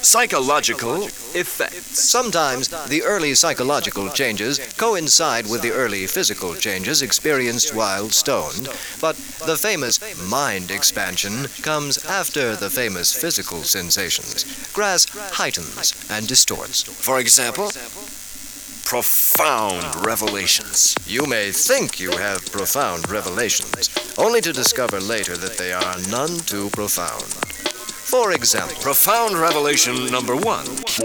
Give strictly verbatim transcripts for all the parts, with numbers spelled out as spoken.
Psychological effects. Sometimes the early psychological changes coincide with the early physical changes experienced while stoned, but the famous mind expansion comes after the famous physical sensations. Grass heightens and distorts. For example, profound revelations. You may think you have profound revelations, only to discover later that they are none too profound. For example, profound revelation number one.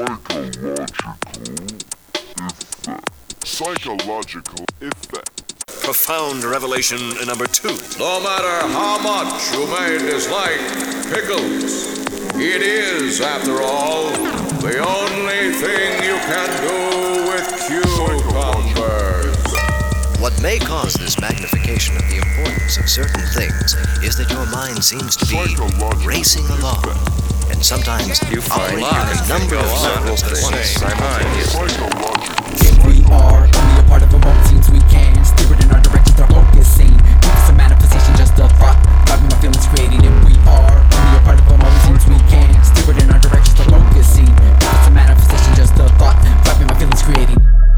Psychological effect. Profound revelation number two. No matter how much you may dislike pickles, it is, after all, the only thing you can do with cucumbers. What may cause this magnification of the importance of certain things is that your mind seems to be racing along, and sometimes you find a number of circles at once. If we are only a part of a moment, seems we can steer it in our directions, our focusing. It's a manifestation, just a thought, driving my feelings, creating. If we are only a part of a moment, seems we can steer it in our directions, our focusing. It's a manifestation, just a thought, driving my feelings, creating.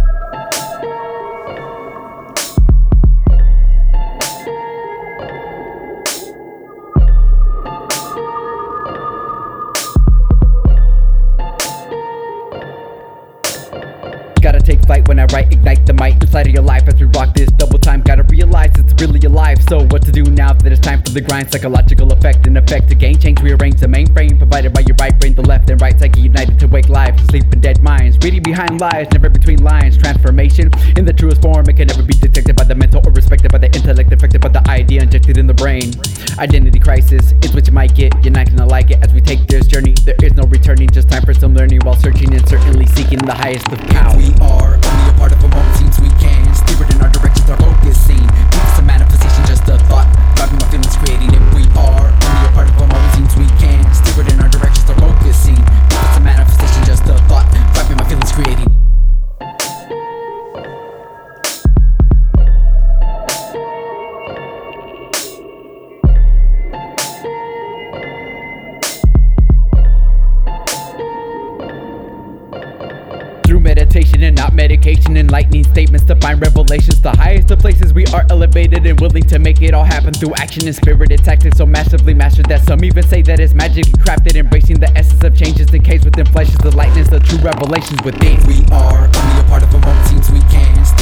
Gotta take flight when I write, ignite the mic inside of your life as we rock this double time. Gotta realize it's really alive, so what to do now that it's time for the grind? Psychological effect and effect to gain change, rearrange the mainframe provided by your right brain, the left and right psyche united to wake lives, sleep and dead minds, reading behind lies, never between lines. Transformation in the truest form, it can never be detected by the mental or respected by the intellect, affected by the idea injected in the brain. Identity crisis is what you might get, you're not gonna like it as we take this journey. There is no returning, just time for some learning while searching and certainly seeking the highest of cows. We are only a part of a moment, seems we can steer it in our directions, our focusing. It's a manifestation, just a thought, driving my feelings, creating. If we are only a part of a moment, seems we can steer it in our directions, our focusing. It's a manifestation, just a thought, driving my feelings, creating. Meditation and not medication, enlightening statements to find revelations. The highest of places we are elevated and willing to make it all happen through action and spirited tactics, so massively mastered that some even say that it's magically crafted. Embracing the essence of changes encased within flesh is the lightness of true revelations within. We are only a part of a moment, seems we can